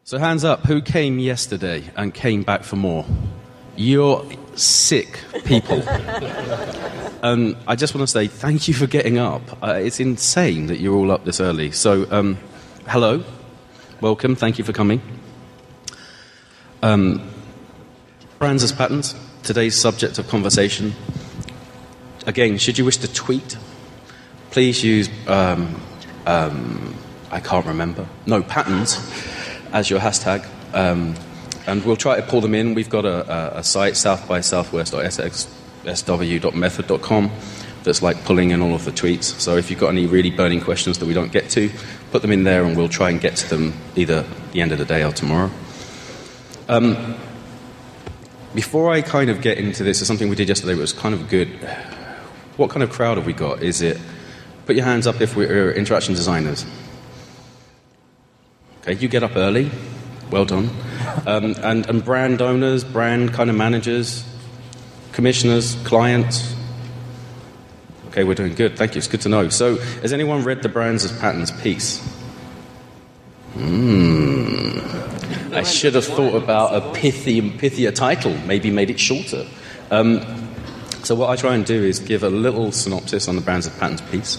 So hands up, who came yesterday and came back for more? You're sick people. And I just want to say thank you for getting up. It's insane that you're all up this early. So, hello, welcome, thank you for coming. Brands as patterns, today's subject of conversation. Again, should you wish to tweet, please use, I can't remember, patterns as your hashtag. And we'll try to pull them in. We've got a site, southbysouthwest.sw.method.com, that's like pulling in all of the tweets. So if you've got any really burning questions that we don't get to, put them in there and we'll try and get to them either at the end of the day or tomorrow. Before I kind of get into this, there's something we did yesterday that was kind of good. What kind of crowd have we got? Is it, put your hands up if we're interaction designers. Okay, you get up early. Well done. And brand owners, brand kind of managers, commissioners, clients. Okay, we're doing good. Thank you. It's good to know. So, has anyone read the Brands as Patterns piece? I should have thought about a pithier title. Maybe made it shorter. So what I try and do is give a little synopsis on the Brands as Patterns piece.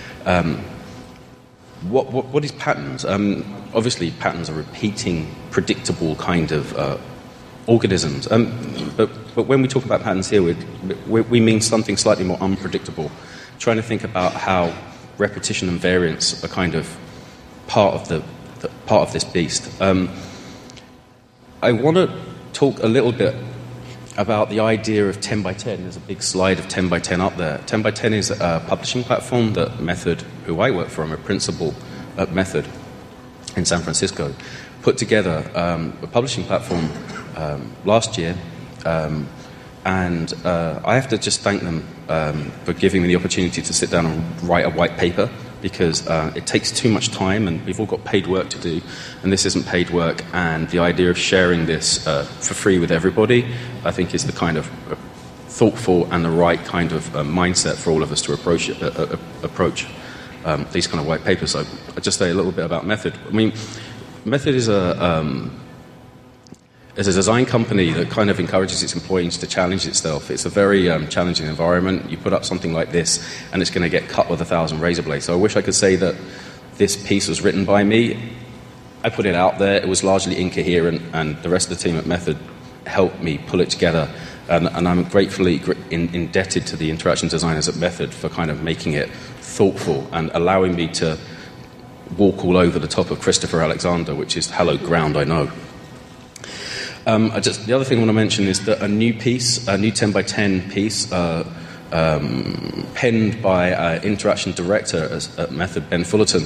What is patterns? Obviously, patterns are repeating, predictable kind of organisms. But when we talk about patterns here, we mean something slightly more unpredictable. Trying to think about how repetition and variance are kind of part of this beast. I want to talk a little bit about the idea of 10 by 10. There's a big slide of 10 by 10 up there. 10 by 10 is a publishing platform that Method, who I work for, I'm a principal at Method in San Francisco, put together a publishing platform last year. And I have to just thank them for giving me the opportunity to sit down and write a white paper, because it takes too much time and we've all got paid work to do, and this isn't paid work, and the idea of sharing this for free with everybody I think is the kind of thoughtful and the right kind of mindset for all of us to approach these kind of white papers. So I'll just say a little bit about Method. I mean, Method is a design company that kind of encourages its employees to challenge itself. It's a very challenging environment. You put up something like this, and it's going to get cut with 1,000 razor blades. So I wish I could say that this piece was written by me. I put it out there. It was largely incoherent, and the rest of the team at Method helped me pull it together. And I'm gratefully indebted to the interaction designers at Method for kind of making it thoughtful and allowing me to walk all over the top of Christopher Alexander, which is hallowed ground, I know. The other thing I want to mention is that a new 10 by 10 piece, penned by interaction director at Method, Ben Fullerton,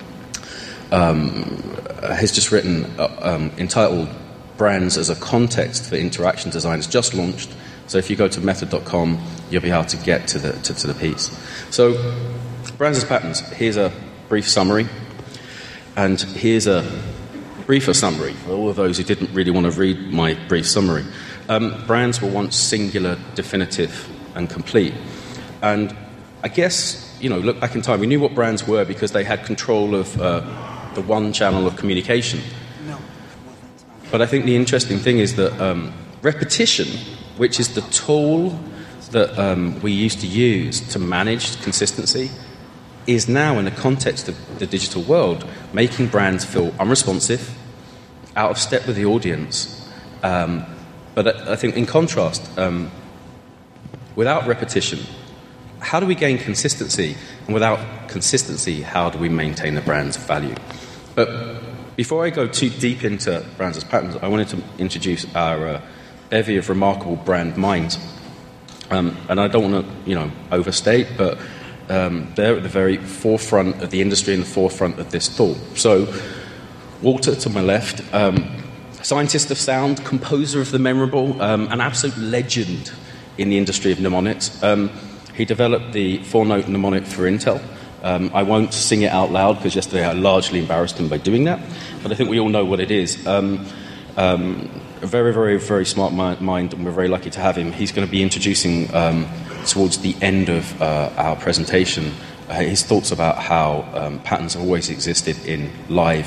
has just written, entitled Brands as a Context for Interaction Design. It's just launched, so if you go to method.com, you'll be able to get to the piece. So, Brands as Patterns, here's a brief summary, and here's a briefer summary for all of those who didn't really want to read my brief summary. Brands were once singular, definitive, and complete. And I guess, look back in time, we knew what brands were because they had control of the one channel of communication. But I think the interesting thing is that repetition, which is the tool that we used to use to manage consistency, is now, in the context of the digital world, making brands feel unresponsive, out of step with the audience. But I think, in contrast, without repetition, how do we gain consistency? And without consistency, how do we maintain the brand's value? But before I go too deep into Brands as Patterns, I wanted to introduce our bevy of remarkable brand minds. And I don't want to, overstate, but they're at the very forefront of the industry and the forefront of this thought. So, Walter, to my left, scientist of sound, composer of the memorable, an absolute legend in the industry of mnemonics. He developed the 4-note mnemonic for Intel. I won't sing it out loud because yesterday I largely embarrassed him by doing that, but I think we all know what it is. A very, very, very smart mind, and we're very lucky to have him. He's going to be introducing, towards the end of our presentation, his thoughts about how patterns have always existed in live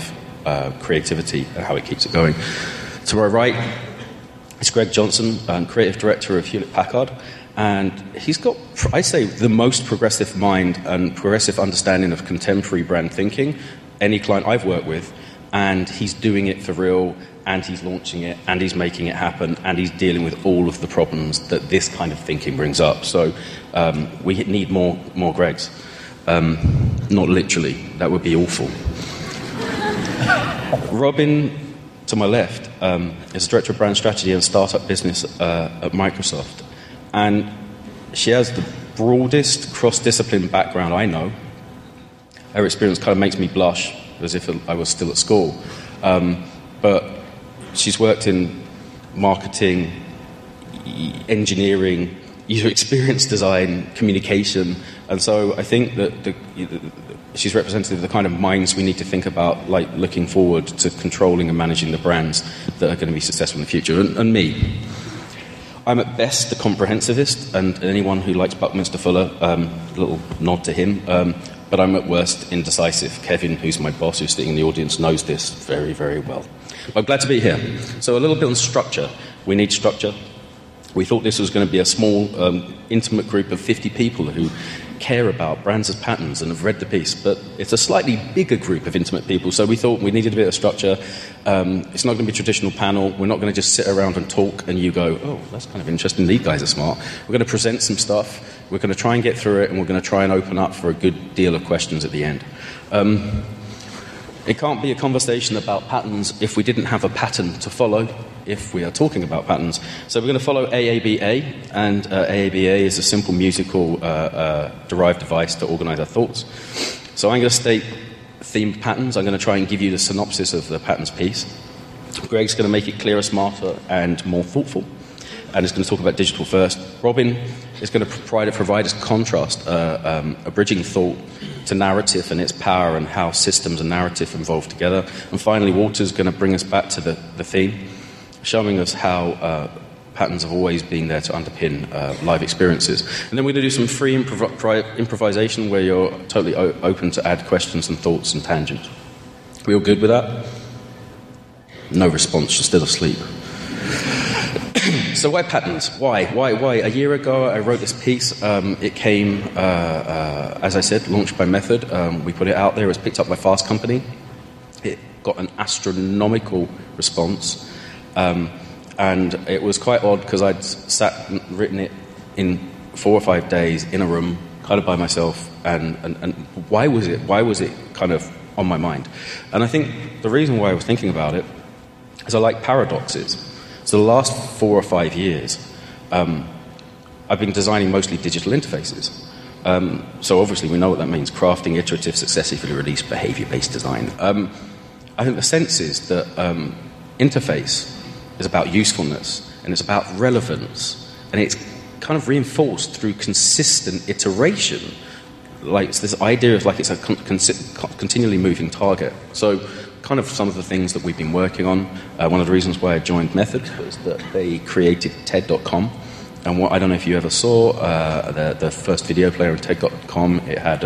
creativity and how it keeps it going. To my right, it's Greg Johnson, creative director of Hewlett-Packard, and he's got, I say, the most progressive mind and progressive understanding of contemporary brand thinking any client I've worked with, and he's doing it for real, and he's launching it, and he's making it happen, and he's dealing with all of the problems that this kind of thinking brings up. So we need more Gregs. Not literally, that would be awful. Robin, to my left, is Director of Brand Strategy and Startup Business at Microsoft. And she has the broadest cross-discipline background I know. Her experience kind of makes me blush, as if I was still at school. But she's worked in marketing, engineering, user experience design, communication, and so I think that she's representative of the kind of minds we need to think about, like looking forward to controlling and managing the brands that are going to be successful in the future. And me, I'm at best a comprehensivist, and anyone who likes Buckminster Fuller, a little nod to him, but I'm at worst indecisive. Kevin, who's my boss, who's sitting in the audience, knows this very, very well. I'm glad to be here. So a little bit on structure. We need structure. We thought this was going to be a small, intimate group of 50 people who care about brands as patterns and have read the piece, but it's a slightly bigger group of intimate people, so we thought we needed a bit of structure. It's not going to be a traditional panel. We're not going to just sit around and talk and you go, oh, that's kind of interesting, these guys are smart. We're going to present some stuff, we're going to try and get through it, and we're going to try and open up for a good deal of questions at the end. It can't be a conversation about patterns if we didn't have a pattern to follow, if we are talking about patterns. So we're going to follow AABA, and AABA is a simple musical derived device to organize our thoughts. So I'm going to state themed patterns. I'm going to try and give you the synopsis of the patterns piece. Greg's going to make it clearer, smarter, and more thoughtful, and is going to talk about digital first. Robin is going to provide us contrast, a bridging thought to narrative and its power and how systems and narrative evolve together. And finally, Walter's going to bring us back to the theme, showing us how patterns have always been there to underpin live experiences. And then we're going to do some free improvisation where you're totally open to add questions and thoughts and tangents. We all good with that? No response, you're still asleep. So why patterns? Why? A year ago, I wrote this piece. It came, as I said, launched by Method. We put it out there. It was picked up by Fast Company. It got an astronomical response. And it was quite odd because I'd sat and written it in 4 or 5 days in a room, kind of by myself. And why was it kind of on my mind? And I think the reason why I was thinking about it is I like paradoxes. So the last 4 or 5 years, I've been designing mostly digital interfaces. So obviously we know what that means, crafting iterative, successively released behavior-based design. I think the sense is that interface is about usefulness, and it's about relevance, and it's kind of reinforced through consistent iteration. Like it's this idea of like it's a continually moving target. So kind of some of the things that we've been working on. One of the reasons why I joined Method was that they created TED.com. And what I don't know if you ever saw the first video player on TED.com. It had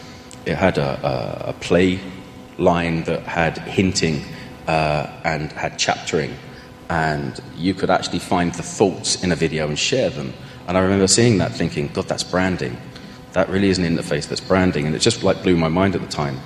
a play line that had hinting and had chaptering, and you could actually find the thoughts in a video and share them. And I remember seeing that, thinking, God, that's branding. That really is an interface. That's branding, and it just like blew my mind at the time.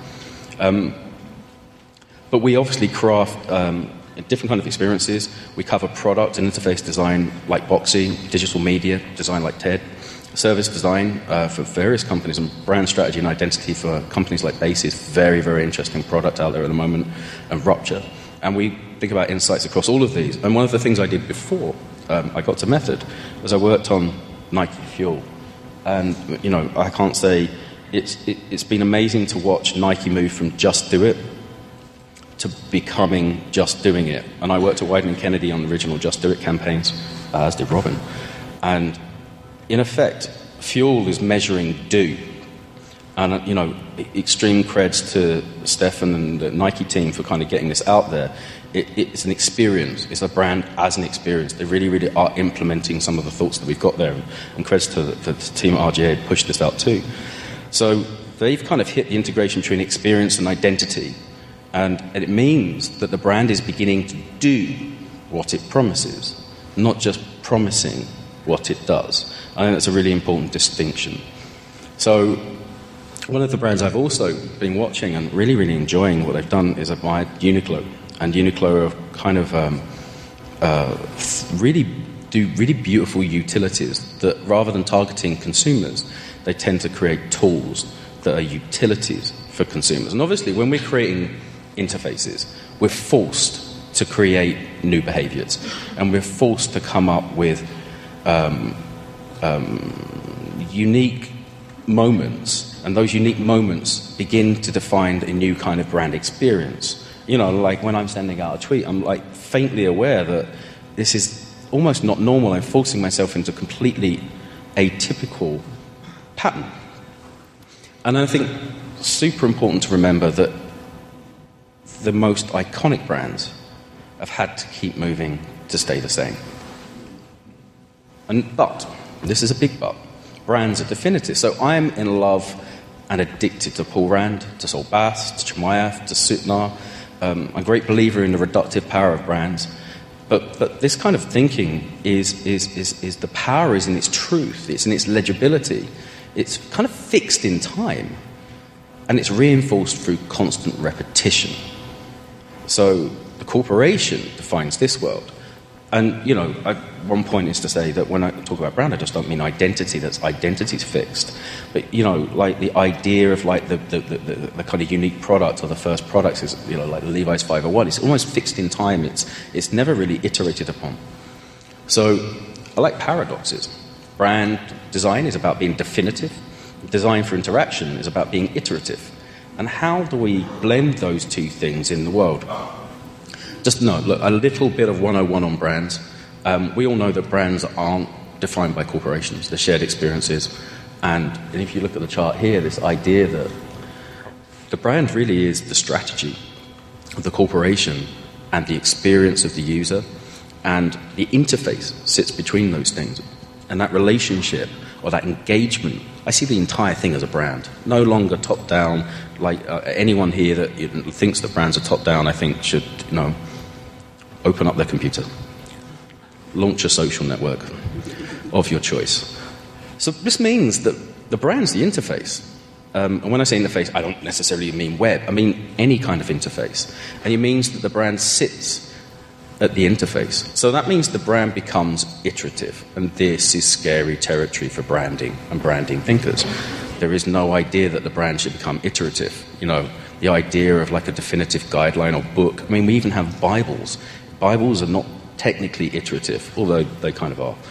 But we obviously craft different kind of experiences. We cover product and interface design like Boxy, digital media design like TED, service design for various companies, and brand strategy and identity for companies like Basis. Very, very interesting product out there at the moment, and Rupture. And we think about insights across all of these. And one of the things I did before I got to Method was I worked on Nike Fuel. And, you know, I can't say it's been amazing to watch Nike move from just do it to becoming just doing it. And I worked at Wieden & Kennedy on the original Just Do It campaigns, as did Robin. And in effect, Fuel is measuring do. And, you know, extreme creds to Stefan and the Nike team for kind of getting this out there. It's an experience. It's a brand as an experience. They really, really are implementing some of the thoughts that we've got there. And creds to the team at RGA had pushed this out too. So they've kind of hit the integration between experience and identity. And it means that the brand is beginning to do what it promises, not just promising what it does. I think that's a really important distinction. So one of the brands I've also been watching and really, really enjoying what they've done is admired Uniqlo. And Uniqlo are kind of really do really beautiful utilities that, rather than targeting consumers, they tend to create tools that are utilities for consumers. And obviously, when we're creating interfaces, we're forced to create new behaviors, and we're forced to come up with unique moments, and those unique moments begin to define a new kind of brand experience. You know, like when I'm sending out a tweet, I'm like faintly aware that this is almost not normal. I'm forcing myself into a completely atypical pattern. And I think it's super important to remember that the most iconic brands have had to keep moving to stay the same. But, this is a big but, brands are definitive. So I'm in love and addicted to Paul Rand, to Sol Bass, to Chemaev, to Sutnar. I'm a great believer in the reductive power of brands. But this kind of thinking is the power is in its truth, it's in its legibility. It's kind of fixed in time, and it's reinforced through constant repetition. So the corporation defines this world. And, you know, one point is to say that when I talk about brand, I just don't mean identity, identity's fixed. But, you know, like the idea of like the kind of unique product or the first products is, you know, like the Levi's 501, it's almost fixed in time. It's never really iterated upon. So I like paradoxes. Brand design is about being definitive. Design for interaction is about being iterative. And how do we blend those two things in the world? Just look, a little bit of 101 on brands. We all know that brands aren't defined by corporations. They're shared experiences. And if you look at the chart here, this idea that the brand really is the strategy of the corporation and the experience of the user, and the interface sits between those things. And that relationship or that engagement, I see the entire thing as a brand. No longer top-down. Like anyone here that thinks that brands are top-down, I think should, you know, open up their computer, launch a social network of your choice. So this means that the brand's the interface. And when I say interface, I don't necessarily mean web. I mean any kind of interface. And it means that the brand sits at the interface. So that means the brand becomes iterative. And this is scary territory for branding and branding thinkers. There is no idea that the brand should become iterative. You know, the idea of like a definitive guideline or book. I mean, we even have Bibles. Bibles are not technically iterative, although they kind of are.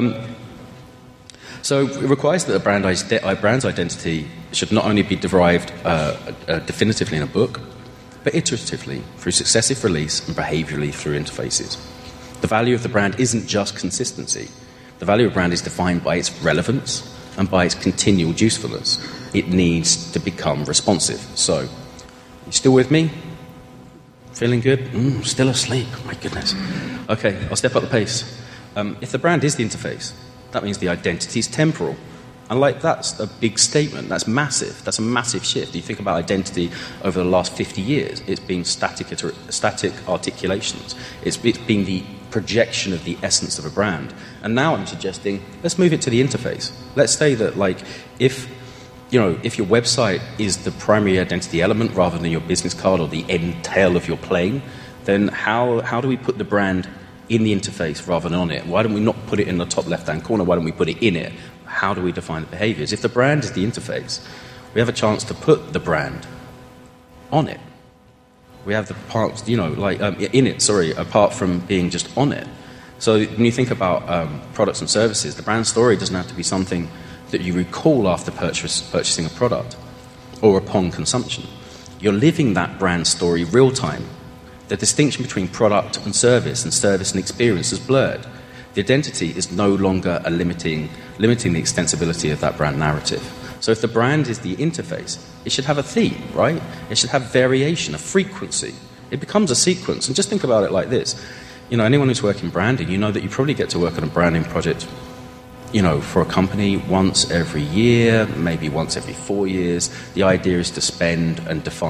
So it requires that a brand's identity should not only be derived definitively in a book, but iteratively through successive release and behaviorally through interfaces. The value of the brand isn't just consistency. The value of brand is defined by its relevance and by its continual usefulness. It needs to become responsive. So, you still with me? Feeling good? Still asleep. My goodness. Okay, I'll step up the pace. If the brand is the interface, that means the identity is temporal. And like that's a big statement. That's massive. That's a massive shift. You think about identity over the last 50 years. It's been static articulations. It's been the projection of the essence of a brand. And now I'm suggesting let's move it to the interface. Let's say that like if your website is the primary identity element rather than your business card or the end tail of your plane, then how do we put the brand in the interface rather than on it? Why don't we not put it in the top left-hand corner? Why don't we put it in it? How do we define the behaviors? If the brand is the interface, we have a chance to put the brand on it. We have the parts, in it, apart from being just on it. So when you think about products and services, the brand story doesn't have to be something that you recall after purchasing a product or upon consumption. You're living that brand story real time. The distinction between product and service and experience is blurred. The identity is no longer limiting the extensibility of that brand narrative. So if the brand is the interface, it should have a theme, right? It should have variation, a frequency. It becomes a sequence. And just think about it like this. Anyone who's working branding, you know that you probably get to work on a branding project, for a company once every year, maybe once every 4 years. The idea is to spend and define.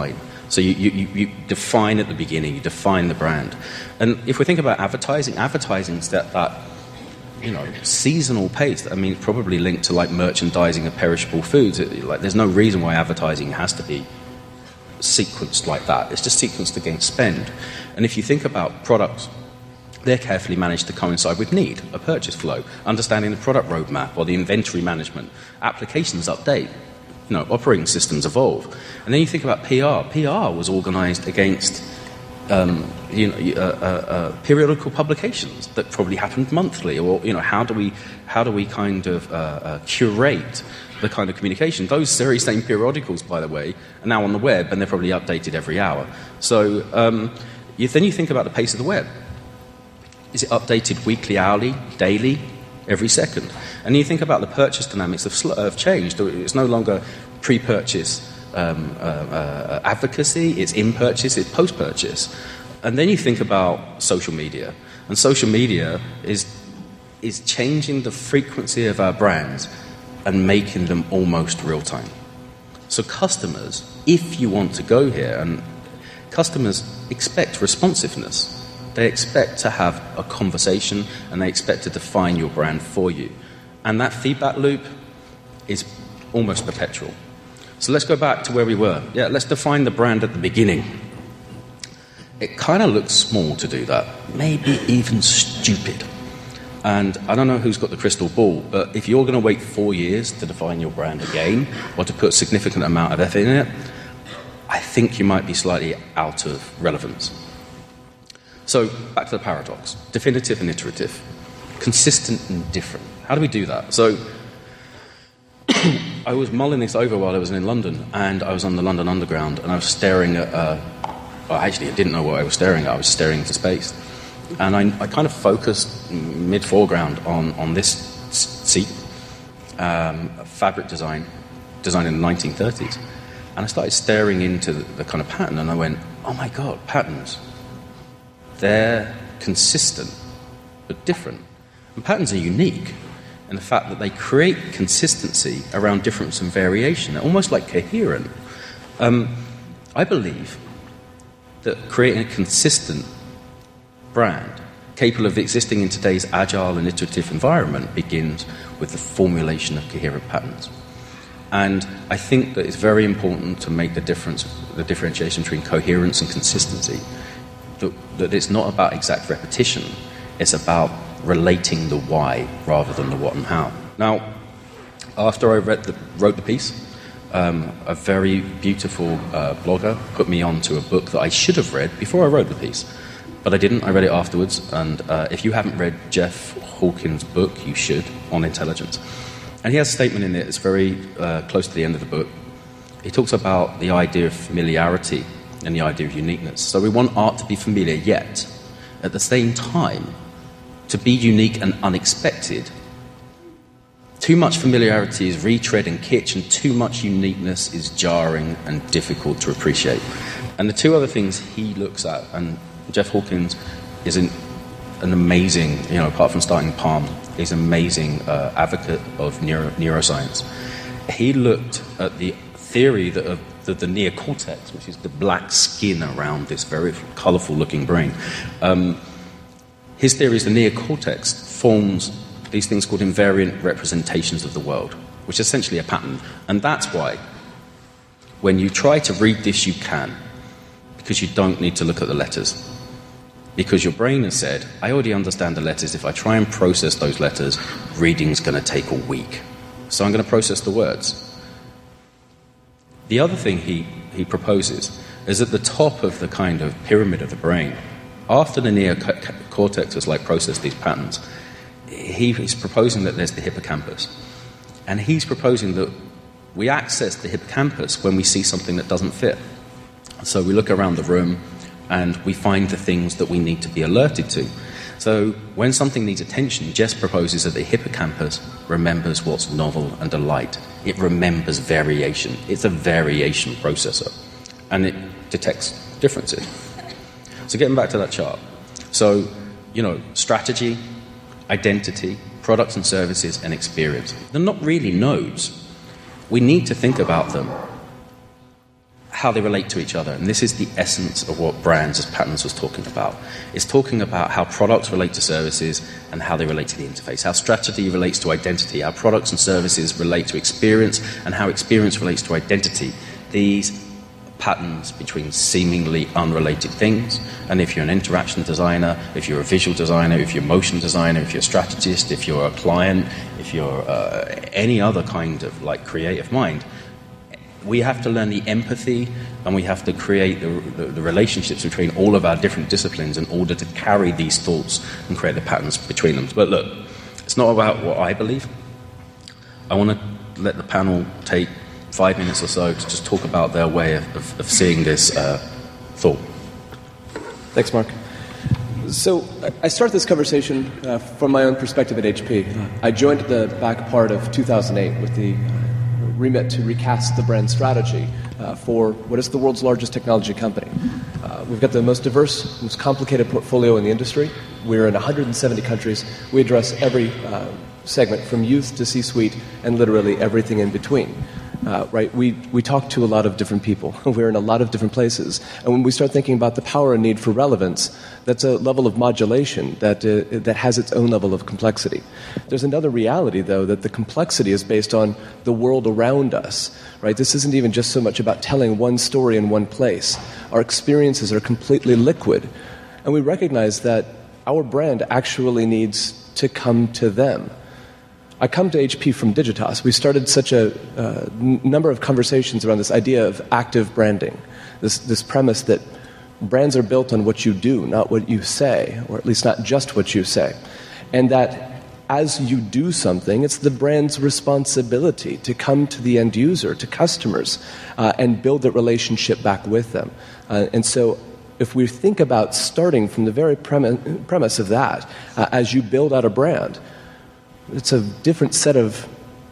So you define at the beginning, you define the brand. And if we think about advertising is that seasonal pace. I mean, probably linked to like merchandising of perishable foods. Like, there's no reason why advertising has to be sequenced like that. It's just sequenced against spend. And if you think about products, they're carefully managed to coincide with need, a purchase flow, understanding the product roadmap or the inventory management, applications update, operating systems evolve. And then you think about PR. PR was organized against periodical publications that probably happened monthly, or how do we kind of curate the kind of communication? Those very same periodicals, by the way, are now on the web, and they're probably updated every hour. So then you think about the pace of the web. Is it updated weekly, hourly, daily, every second? And you think about the purchase dynamics of change. It's no longer pre-purchase advocacy, it's in-purchase, it's post-purchase. And then you think about social media. And social media is changing the frequency of our brands and making them almost real-time. So customers, if you want to go here, and customers expect responsiveness. They expect to have a conversation, and they expect to define your brand for you. And that feedback loop is almost perpetual. So let's go back to where we were. Yeah, let's define the brand at the beginning. It kind of looks small to do that, maybe even stupid. And I don't know who's got the crystal ball, but if you're going to wait 4 years to define your brand again, or to put a significant amount of effort in it, I think you might be slightly out of relevance. So back to the paradox. Definitive and iterative. Consistent and different. How do we do that? So I was mulling this over while I was in London, and I was on the London Underground, and I was staring at I didn't know what I was staring at. I was staring into space. And I kind of focused mid-foreground on this seat, fabric design designed in the 1930s. And I started staring into the kind of pattern, and I went, oh my God, patterns. They're consistent, but different. And patterns are unique in the fact that they create consistency around difference and variation. They're almost like coherent. I believe that creating a consistent brand capable of existing in today's agile and iterative environment begins with the formulation of coherent patterns. And I think that it's very important to make the differentiation between coherence and consistency. That it's not about exact repetition, it's about relating the why rather than the what and how. Now, after I wrote the piece, a very beautiful blogger put me onto a book that I should have read before I wrote the piece, but I didn't. I read it afterwards, and if you haven't read Jeff Hawkins' book, you should, on intelligence. And he has a statement in it that's very close to the end of the book. He talks about the idea of familiarity and the idea of uniqueness. So we want art to be familiar, yet at the same time to be unique and unexpected. Too much familiarity is retread and kitsch, and too much uniqueness is jarring and difficult to appreciate. And the two other things he looks at, and Jeff Hawkins is an amazing, apart from starting Palm, he's an amazing advocate of neuroscience. He looked at the theory of the neocortex, which is the black skin around this very colourful looking brain. His theory is the neocortex forms these things called invariant representations of the world, which is essentially a pattern. And that's why when you try to read this, you can, because you don't need to look at the letters. Because your brain has said, I already understand the letters. If I try and process those letters, reading's going to take a week. So I'm going to process the words. The other thing he proposes is at the top of the kind of pyramid of the brain, after the neocortex has processed these patterns, he's proposing that there's the hippocampus. And he's proposing that we access the hippocampus when we see something that doesn't fit. So we look around the room and we find the things that we need to be alerted to. So when something needs attention, Jess proposes that the hippocampus remembers what's novel and delight. It remembers variation. It's a variation processor. And it detects differences. So getting back to that chart. So, strategy, identity, products and services, and experience. They're not really nodes. We need to think about them. how they relate to each other. And this is the essence of what brands as patterns was talking about. It's talking about how products relate to services and how they relate to the interface, how strategy relates to identity, how products and services relate to experience, and how experience relates to identity. These patterns between seemingly unrelated things. And if you're an interaction designer, if you're a visual designer, if you're a motion designer, if you're a strategist, if you're a client, if you're any other kind of like creative mind, we have to learn the empathy and we have to create the relationships between all of our different disciplines in order to carry these thoughts and create the patterns between them. But look, it's not about what I believe. I want to let the panel take 5 minutes or so to just talk about their way of seeing this thought. Thanks, Mark. So I start this conversation from my own perspective at HP. I joined at the back part of 2008 with the remit to recast the brand strategy for what is the world's largest technology company. We've got the most diverse, most complicated portfolio in the industry. We're in 170 countries. We address every segment from youth to C-suite and literally everything in between. Right? We talk to a lot of different people. We're in a lot of different places. And when we start thinking about the power and need for relevance, that's a level of modulation that has its own level of complexity. There's another reality, though, that the complexity is based on the world around us. Right? This isn't even just so much about telling one story in one place. Our experiences are completely liquid. And we recognize that our brand actually needs to come to them. I come to HP from Digitas. We started such a number of conversations around this idea of active branding, this premise that brands are built on what you do, not what you say, or at least not just what you say. And that as you do something, it's the brand's responsibility to come to the end user, to customers, and build that relationship back with them. And so if we think about starting from the very premise of that, as you build out a brand, it's a different set of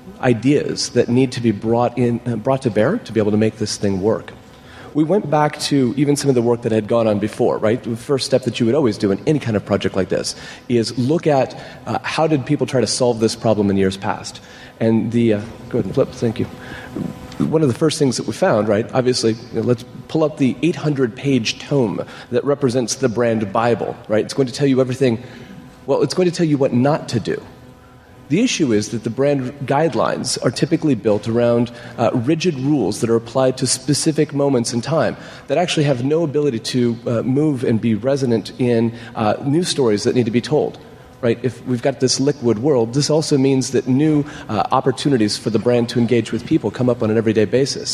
ideas that need to be brought to bear to be able to make this thing work. We went back to even some of the work that had gone on before, right? The first step that you would always do in any kind of project like this is look at how did people try to solve this problem in years past. And go ahead and flip, thank you. One of the first things that we found, right, obviously, let's pull up the 800-page tome that represents the brand Bible, right? It's going to tell you everything, well, it's going to tell you what not to do. The issue is that the brand guidelines are typically built around rigid rules that are applied to specific moments in time that actually have no ability to move and be resonant in new stories that need to be told. Right? If we've got this liquid world, this also means that new opportunities for the brand to engage with people come up on an everyday basis.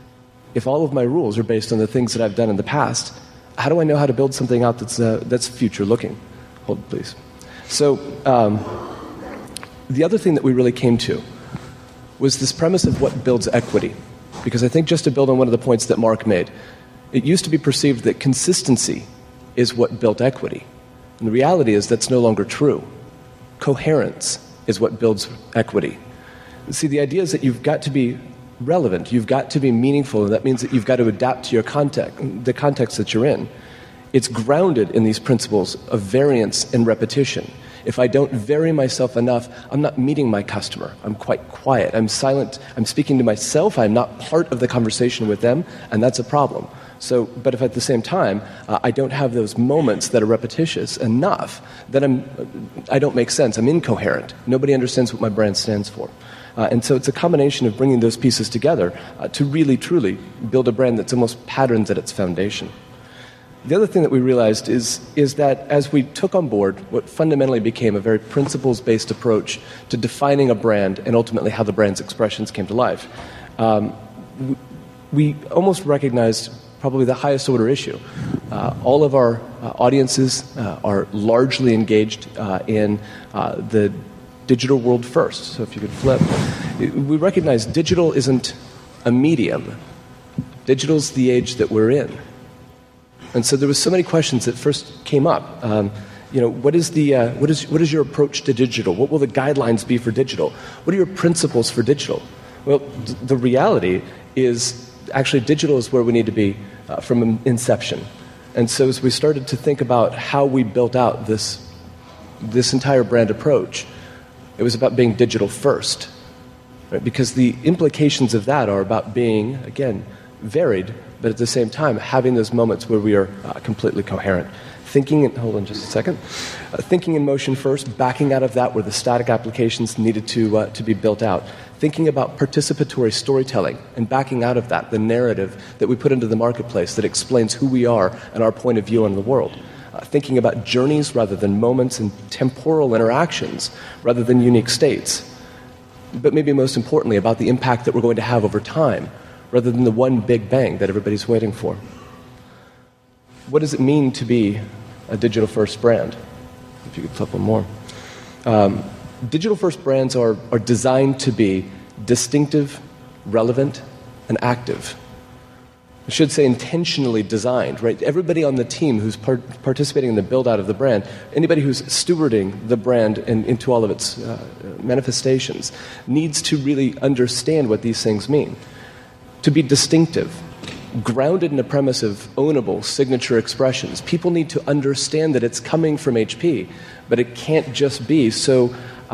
If all of my rules are based on the things that I've done in the past, how do I know how to build something out that's future-looking? Hold, please. So, the other thing that we really came to was this premise of what builds equity. Because I think just to build on one of the points that Mark made, it used to be perceived that consistency is what built equity. And the reality is that's no longer true. Coherence is what builds equity. See, the idea is that you've got to be relevant, you've got to be meaningful, and that means that you've got to adapt to your the context that you're in. It's grounded in these principles of variance and repetition. If I don't vary myself enough, I'm not meeting my customer. I'm quite quiet. I'm silent. I'm speaking to myself. I'm not part of the conversation with them, and that's a problem. So, but if at the same time I don't have those moments that are repetitious enough, then I don't make sense. I'm incoherent. Nobody understands what my brand stands for. And so it's a combination of bringing those pieces together to really, truly build a brand that's almost patterned at its foundation. The other thing that we realized is that as we took on board what fundamentally became a very principles-based approach to defining a brand and ultimately how the brand's expressions came to life, we almost recognized probably the highest order issue. All of our audiences are largely engaged in the digital world first. So if you could flip. We recognize digital isn't a medium. Digital's the age that we're in. And so there were so many questions that first came up. What is your approach to digital? What will the guidelines be for digital? What are your principles for digital? Well, the reality is actually digital is where we need to be from inception. And so as we started to think about how we built out this entire brand approach, it was about being digital first. Right? Because the implications of that are about being, again, varied but at the same time, having those moments where we are completely coherent. Hold on just a second. Thinking in motion first, backing out of that where the static applications needed to be built out. Thinking about participatory storytelling and backing out of that, the narrative that we put into the marketplace that explains who we are and our point of view on the world. Thinking about journeys rather than moments and temporal interactions rather than unique states. But maybe most importantly, about the impact that we're going to have over time rather than the one big bang that everybody's waiting for. What does it mean to be a digital-first brand? If you could flip one more. Digital-first brands are designed to be distinctive, relevant, and active. I should say intentionally designed, right? Everybody on the team who's participating in the build-out of the brand, anybody who's stewarding the brand and into all of its manifestations, needs to really understand what these things mean. To be distinctive, grounded in a premise of ownable signature expressions. People need to understand that it's coming from HP, but it can't just be so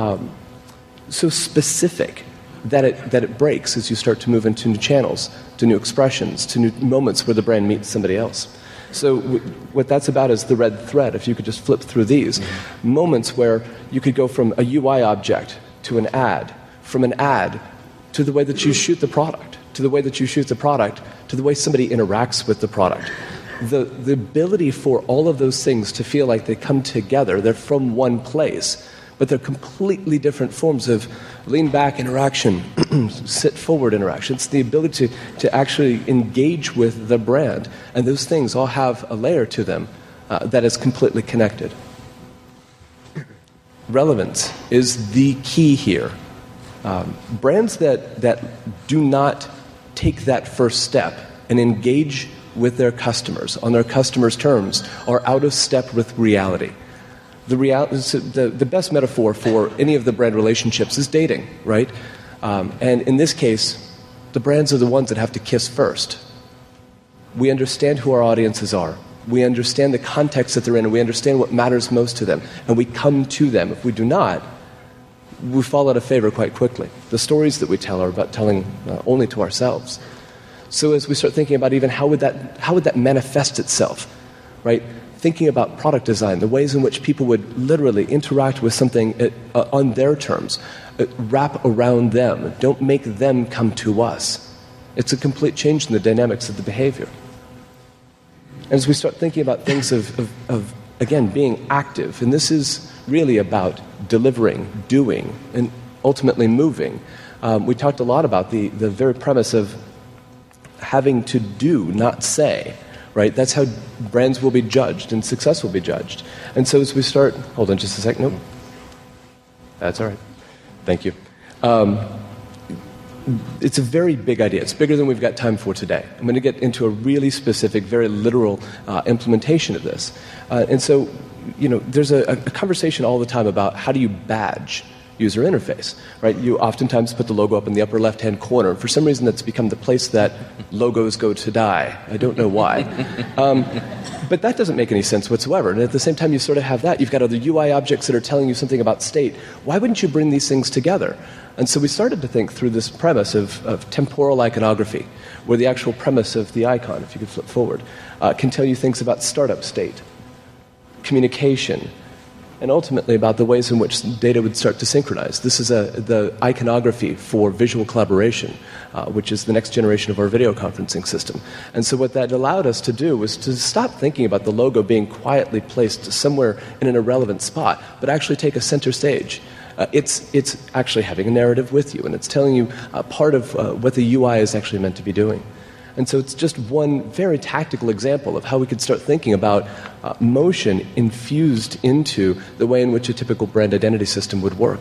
specific that it breaks as you start to move into new channels, to new expressions, to new moments where the brand meets somebody else. So what that's about is the red thread. If you could just flip through these moments where you could go from a UI object to an ad, from an ad to the way that you shoot the product, to the way that you shoot the product, to the way somebody interacts with the product. The ability for all of those things to feel like they come together, they're from one place, but they're completely different forms of lean back interaction, sit forward interaction. It's the ability to actually engage with the brand, and those things all have a layer to them that is completely connected. Relevance is the key here. Brands that do not take that first step and engage with their customers on their customers' terms are out of step with reality. The best metaphor for any of the brand relationships is dating, right? And in this case, the brands are the ones that have to kiss first. We understand who our audiences are. We understand the context that they're in, and we understand what matters most to them. And we come to them. If we do not, we fall out of favor quite quickly. The stories that we tell are about telling only to ourselves. So as we start thinking about even how would that manifest itself, right? Thinking about product design, the ways in which people would literally interact with something on their terms, wrap around them, don't make them come to us. It's a complete change in the dynamics of the behavior. And as we start thinking about things of again, being active, and this is really about delivering, doing, and ultimately moving. We talked a lot about the very premise of having to do, not say, right? That's how brands will be judged and success will be judged. And so as we start, hold on just a second. Nope. That's all right. Thank you. It's a very big idea. It's bigger than we've got time for today. I'm going to get into a really specific, very literal implementation of this. And so, there's a conversation all the time about how do you badge user interface, right? You oftentimes put the logo up in the upper left-hand corner. For some reason, that's become the place that logos go to die. I don't know why. But that doesn't make any sense whatsoever. And at the same time, you sort of have that. You've got other UI objects that are telling you something about state. Why wouldn't you bring these things together? And so we started to think through this premise of temporal iconography, where the actual premise of the icon, if you could flip forward, can tell you things about startup state, communication, and ultimately about the ways in which data would start to synchronize. This is the iconography for visual collaboration, which is the next generation of our video conferencing system. And so what that allowed us to do was to stop thinking about the logo being quietly placed somewhere in an irrelevant spot, but actually take a center stage. It's actually having a narrative with you, and it's telling you part of what the UI is actually meant to be doing. And so it's just one very tactical example of how we could start thinking about motion infused into the way in which a typical brand identity system would work.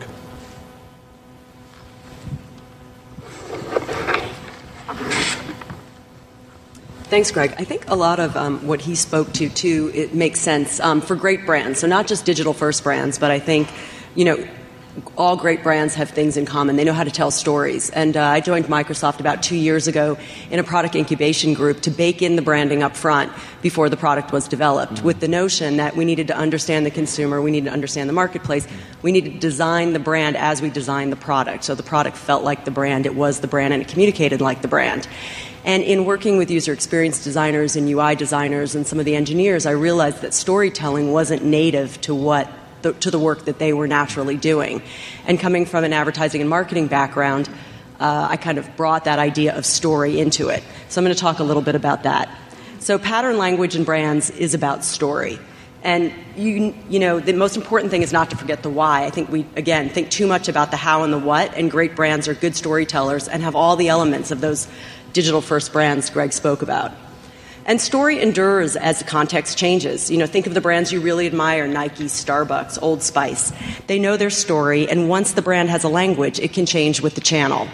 Thanks, Greg. I think a lot of what he spoke to, too, it makes sense for great brands. So not just digital-first brands, but I think, all great brands have things in common. They know how to tell stories. And I joined Microsoft about 2 years ago in a product incubation group to bake in the branding up front before the product was developed, with the notion that we needed to understand the consumer, we needed to understand the marketplace, we needed to design the brand as we designed the product. So the product felt like the brand, it was the brand, and it communicated like the brand. And in working with user experience designers and UI designers and some of the engineers, I realized that storytelling wasn't native to the work that they were naturally doing. And coming from an advertising and marketing background, I kind of brought that idea of story into it. So I'm going to talk a little bit about that. So pattern language in brands is about story. And you know, the most important thing is not to forget the why. I think we, again, think too much about the how and the what, and great brands are good storytellers and have all the elements of those digital-first brands Greg spoke about. And story endures as the context changes. You know, think of the brands you really admire, Nike, Starbucks, Old Spice. They know their story, and once the brand has a language, it can change with the channel.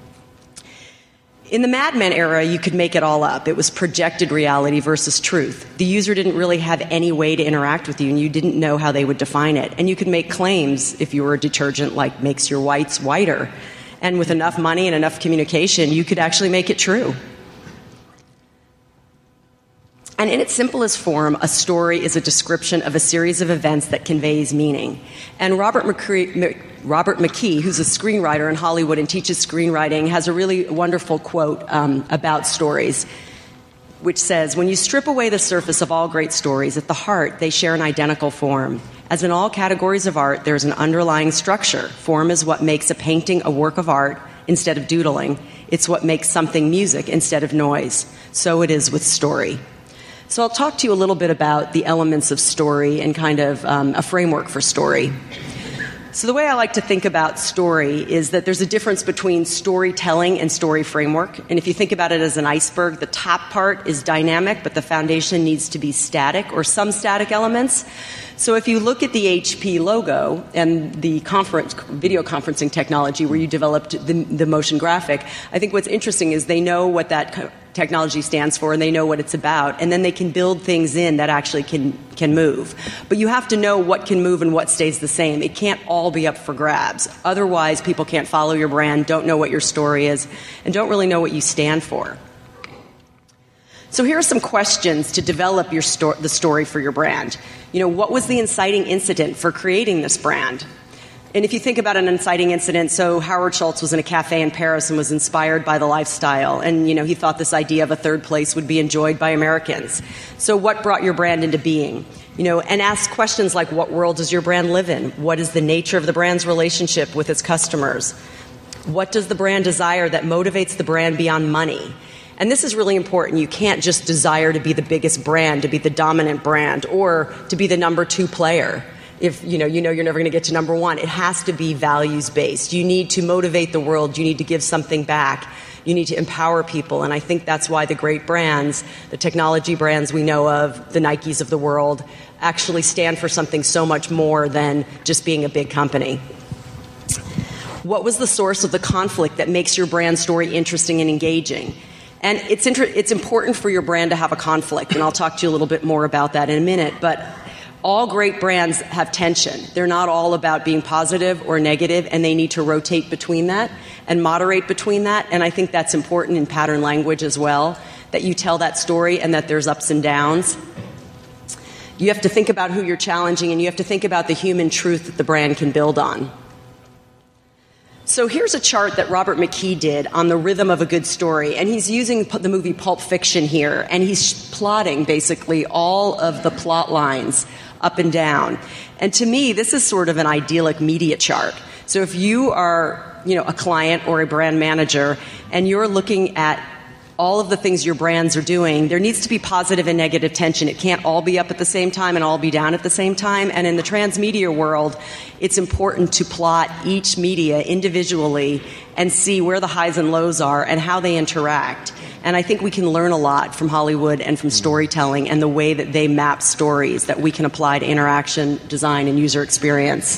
In the Mad Men era, you could make it all up. It was projected reality versus truth. The user didn't really have any way to interact with you, and you didn't know how they would define it. And you could make claims if you were a detergent like makes your whites whiter. And with enough money and enough communication, you could actually make it true. And in its simplest form, a story is a description of a series of events that conveys meaning. And Robert McKee, who's a screenwriter in Hollywood and teaches screenwriting, has a really wonderful quote about stories, which says, "When you strip away the surface of all great stories, at the heart they share an identical form. As in all categories of art, there is an underlying structure. Form is what makes a painting a work of art instead of doodling. It's what makes something music instead of noise. So it is with story." So I'll talk to you a little bit about the elements of story and kind of a framework for story. So the way I like to think about story is that there's a difference between storytelling and story framework. And if you think about it as an iceberg, the top part is dynamic, but the foundation needs to be static or some static elements. So if you look at the HP logo and the video conferencing technology where you developed the motion graphic, I think what's interesting is they know what that technology stands for and they know what it's about, and then they can build things in that actually can move. But you have to know what can move and what stays the same. It can't all be up for grabs. Otherwise, people can't follow your brand, don't know what your story is, and don't really know what you stand for. So here are some questions to develop the story for your brand. You know, what was the inciting incident for creating this brand? And if you think about an inciting incident, so Howard Schultz was in a cafe in Paris and was inspired by the lifestyle. And, you know, he thought this idea of a third place would be enjoyed by Americans. So what brought your brand into being? You know, and ask questions like, what world does your brand live in? What is the nature of the brand's relationship with its customers? What does the brand desire that motivates the brand beyond money? And this is really important. You can't just desire to be the biggest brand, to be the dominant brand, or to be the number 2 player. If you know you're never going to get to number 1. It has to be values-based. You need to motivate the world. You need to give something back. You need to empower people. And I think that's why the great brands, the technology brands we know of, the Nikes of the world, actually stand for something so much more than just being a big company. What was the source of the conflict that makes your brand story interesting and engaging? And it's important for your brand to have a conflict, and I'll talk to you a little bit more about that in a minute, but all great brands have tension. They're not all about being positive or negative, and they need to rotate between that and moderate between that, and I think that's important in pattern language as well, that you tell that story and that there's ups and downs. You have to think about who you're challenging, and you have to think about the human truth that the brand can build on. So here's a chart that Robert McKee did on the rhythm of a good story, and he's using the movie Pulp Fiction here, and he's plotting basically all of the plot lines up and down. And to me, this is sort of an idyllic media chart. So if you are, you know, a client or a brand manager, and you're looking at all of the things your brands are doing, there needs to be positive and negative tension. It can't all be up at the same time and all be down at the same time. And in the transmedia world, it's important to plot each media individually and see where the highs and lows are and how they interact. And I think we can learn a lot from Hollywood and from storytelling and the way that they map stories that we can apply to interaction, design, and user experience.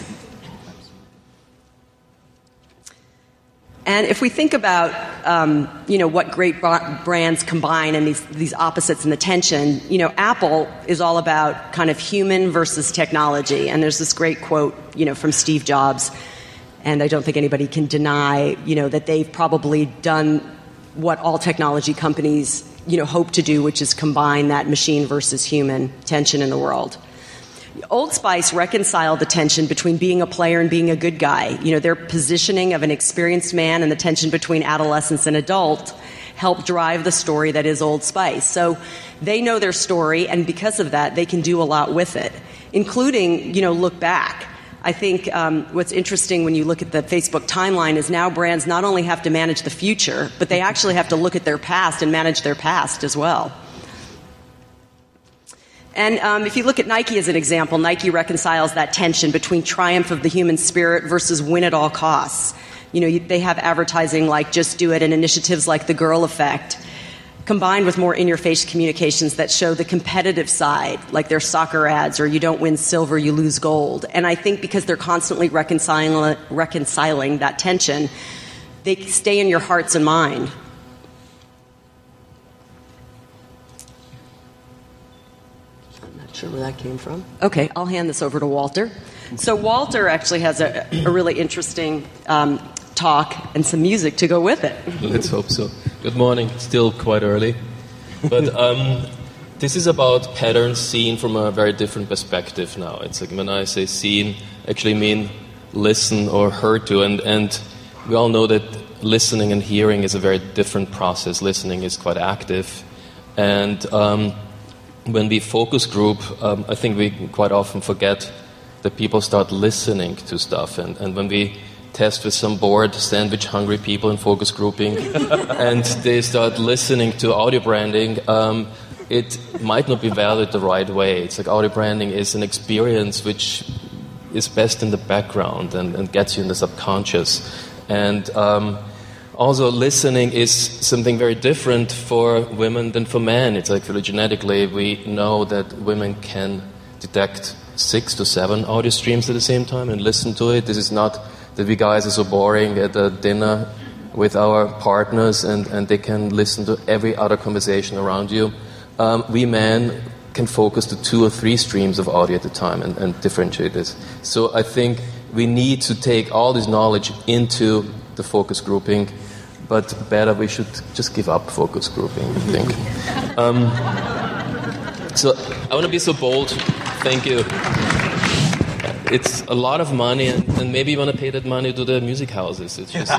And if we think about, what great brands combine and these opposites and the tension, Apple is all about kind of human versus technology. And there's this great quote, from Steve Jobs. And I don't think anybody can deny, that they've probably done what all technology companies, hope to do, which is combine that machine versus human tension in the world. Old Spice reconciled the tension between being a player and being a good guy. Their positioning of an experienced man and the tension between adolescence and adult helped drive the story that is Old Spice. So they know their story, and because of that, they can do a lot with it, including, look back. I think what's interesting when you look at the Facebook timeline is now brands not only have to manage the future, but they actually have to look at their past and manage their past as well. And if you look at Nike as an example, Nike reconciles that tension between triumph of the human spirit versus win at all costs. They have advertising like Just Do It and initiatives like the Girl Effect, combined with more in-your-face communications that show the competitive side, like their soccer ads or you don't win silver, you lose gold. And I think because they're constantly reconciling that tension, they stay in your hearts and mind. I'm not sure where that came from. Okay, I'll hand this over to Walter. So Walter actually has a really interesting talk and some music to go with it. Let's hope so. Good morning. It's still quite early. But this is about patterns seen from a very different perspective now. It's like when I say seen, I actually mean listen or heard to. And we all know that listening and hearing is a very different process. Listening is quite active. And when we focus group, I think we quite often forget that people start listening to stuff. And when we test with some bored, sandwich-hungry people in focus grouping, and they start listening to audio branding, it might not be valued the right way. It's like audio branding is an experience which is best in the background and gets you in the subconscious. And also listening is something very different for women than for men. It's like phylogenetically, we know that women can detect 6 to 7 audio streams at the same time and listen to it. This is not that we guys are so boring at a dinner with our partners and they can listen to every other conversation around you. We men can focus to 2 or 3 streams of audio at a time and differentiate this. So I think we need to take all this knowledge into the focus grouping, but better we should just give up focus grouping, I think. So I want to be so bold. Thank you. It's a lot of money, and maybe you want to pay that money to the music houses. It's just,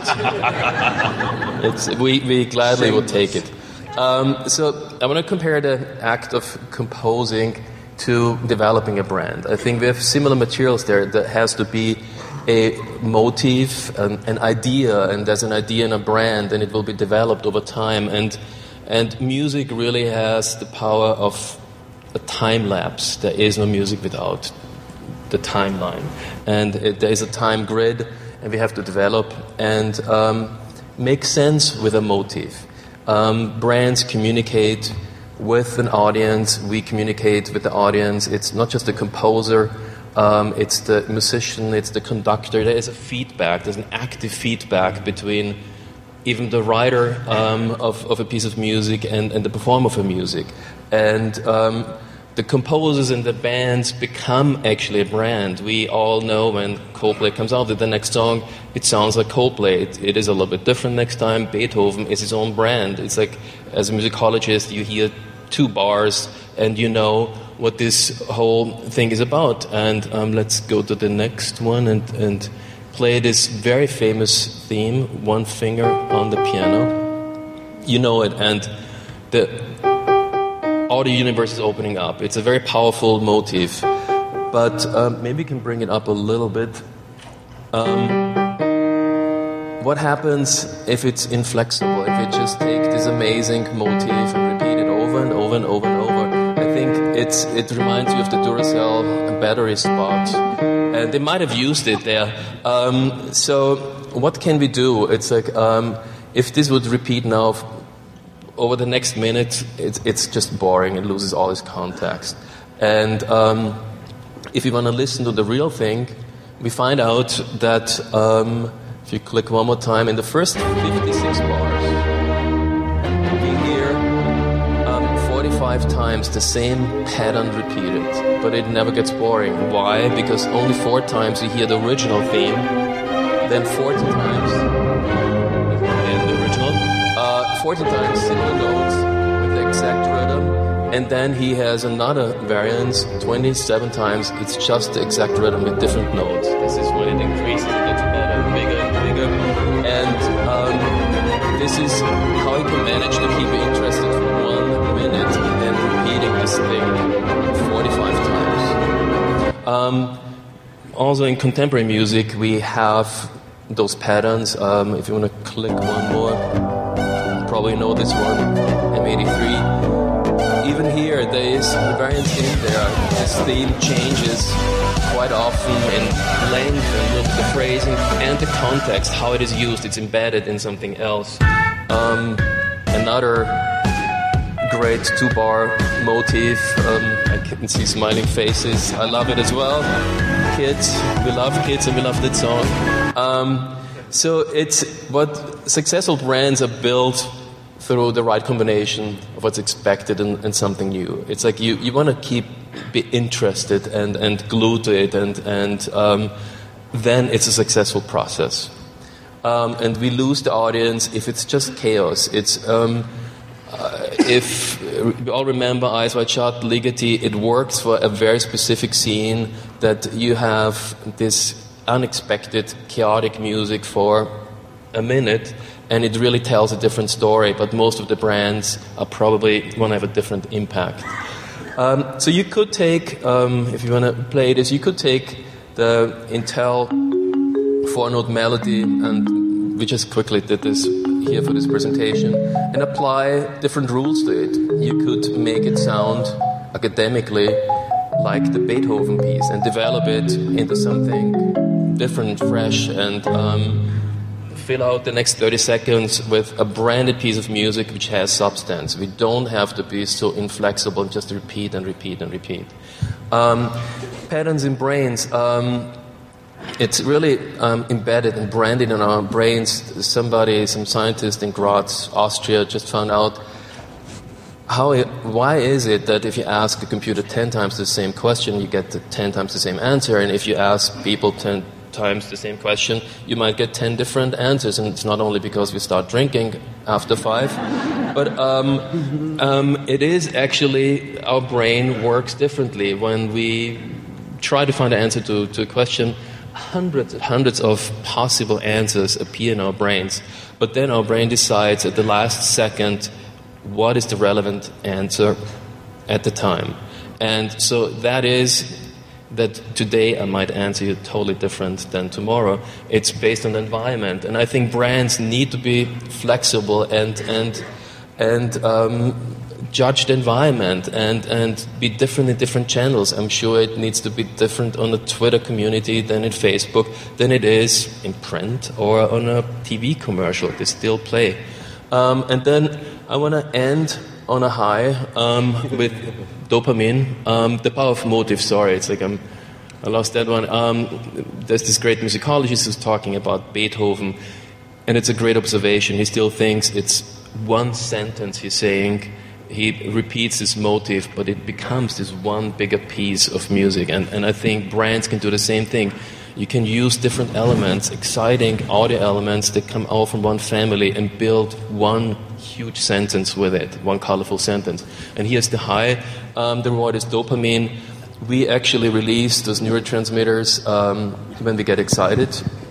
we gladly will take it. So I want to compare the act of composing to developing a brand. I think we have similar materials there. There has to be a motive, an idea, and there's an idea in a brand, and it will be developed over time. And music really has the power of a time lapse. There is no music without the timeline, and there is a time grid, and we have to develop and make sense with a motive. Brands communicate with an audience. We communicate with the audience. It's not just the composer, it's the musician, it's the conductor. There is a feedback. There's an active feedback between even the writer of a piece of music and the performer of a music. And the composers and the bands become actually a brand. We all know when Coldplay comes out with the next song, it sounds like Coldplay. It is a little bit different next time. Beethoven is his own brand. It's like, as a musicologist, you hear 2 bars and you know what this whole thing is about. And let's go to the next one and play this very famous theme, One Finger on the Piano. You know it, and the audio universe is opening up. It's a very powerful motif, but maybe we can bring it up a little bit. What happens if it's inflexible, if you just take this amazing motif and repeat it over and over and over and over? I think it reminds you of the Duracell battery spot, and they might have used it there. So what can we do? It's like, if this would repeat now over the next minute, it's just boring. It loses all its context. And if you want to listen to the real thing, we find out that if you click one more time, in the first 56 bars, we hear 45 times the same pattern repeated, but it never gets boring. Why? Because only 4 times you hear the original theme, then 40 times in the original, 40 times similar notes with the exact rhythm, and then he has another variance 27 times. It's just the exact rhythm with different notes. This is when it increases, it gets better, bigger and bigger, and this is how he can manage to keep you interested for 1 minute and then repeating this thing 45 times. Also in contemporary music, we have those patterns. If you want to click one more, you probably know this one, M83. Even here, there is variance in there. This theme changes quite often in length and the phrasing and the context, how it is used. It's embedded in something else. Another great 2-bar motif. I can see smiling faces. I love it as well. Kids, we love kids and we love that song. So it's what successful brands are built through the right combination of what's expected and something new. It's like you want to be interested and glued to it, and then it's a successful process. And we lose the audience if it's just chaos. It's if we all remember Eyes Wide Shut, Ligeti, it works for a very specific scene that you have this unexpected, chaotic music for a minute, and it really tells a different story, but most of the brands are probably want to have a different impact. So you could take, if you want to play this, you could take the Intel 4-note melody, and we just quickly did this here for this presentation, and apply different rules to it. You could make it sound academically like the Beethoven piece and develop it into something different, fresh, and fill out the next 30 seconds with a branded piece of music which has substance. We don't have to be so inflexible and just repeat and repeat and repeat. Patterns in brains. It's really embedded and branded in our brains. Some scientist in Graz, Austria, just found out why is it that if you ask a computer 10 times the same question, you get 10 times the same answer, and if you ask people 10 times the same question, you might get 10 different answers. And it's not only because we start drinking after 5, but it is actually our brain works differently. When we try to find an answer to a question, hundreds of possible answers appear in our brains, but then our brain decides at the last second what is the relevant answer at the time. And so that is that today I might answer you totally different than tomorrow. It's based on the environment, and I think brands need to be flexible and judge the environment and be different in different channels. I'm sure it needs to be different on the Twitter community than in Facebook, than it is in print or on a TV commercial. They still play. And then I want to end on a high with dopamine. The power of motive, it's like I lost that one. There's this great musicologist who's talking about Beethoven, and it's a great observation. He still thinks it's one sentence he's saying. He repeats this motive, but it becomes this one bigger piece of music. And I think brands can do the same thing. You can use different elements, exciting audio elements that come out from one family, and build one huge sentence with it, one colorful sentence. And here's the high. The reward is dopamine. We actually release those neurotransmitters when we get excited.